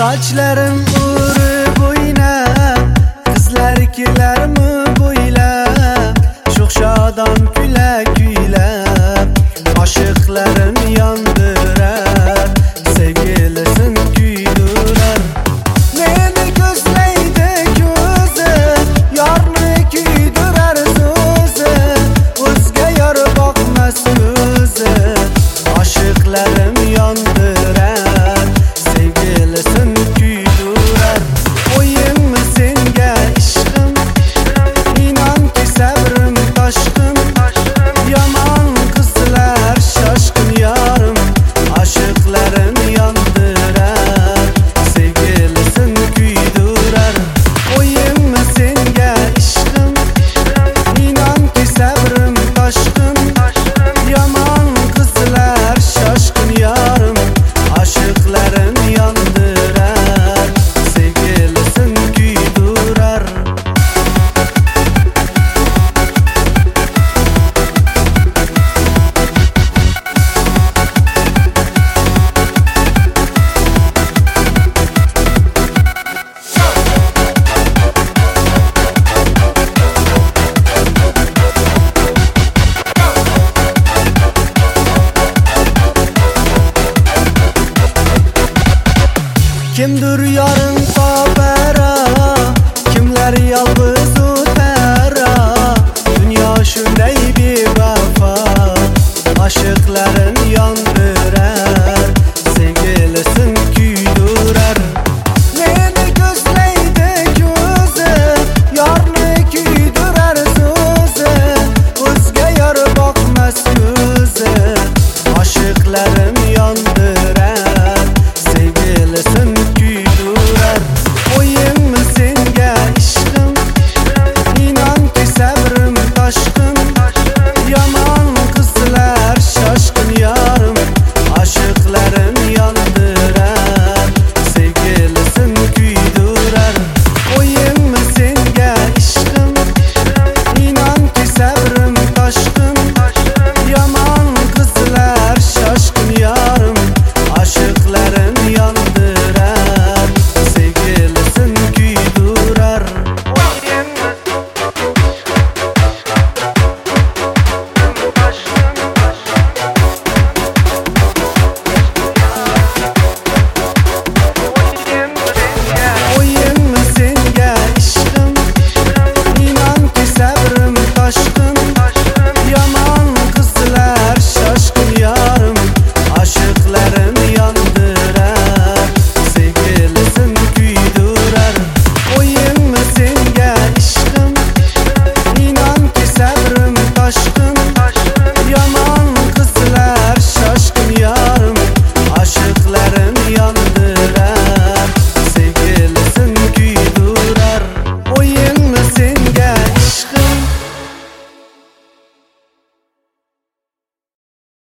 Sochlarim urib o'ynab, qizlar kelarmi bo'ylab, sho'x-shodon kula-kuylab, oshiqlarim yondirar, sevgilisin kuydirar. Meni ko'zlaydi ko'zi, yorni kuydirar so'zi, o'zga yor boqmas o'zi, oshiqlarim yondirar, sevgilisin kuydirar. O'yinmi senga ishqim, inonki sabrim toshqin, yomon qizlar shoshqin yorim, oshiqlarim yondirar, sevgilisin kuydirar. O'yinmi senga ishqim, inonki sabrim toshqin, yomon qizlar shoshqin yorim, oshiqlarim yondirar, sevgilisin kuydirar. Kimdir yorim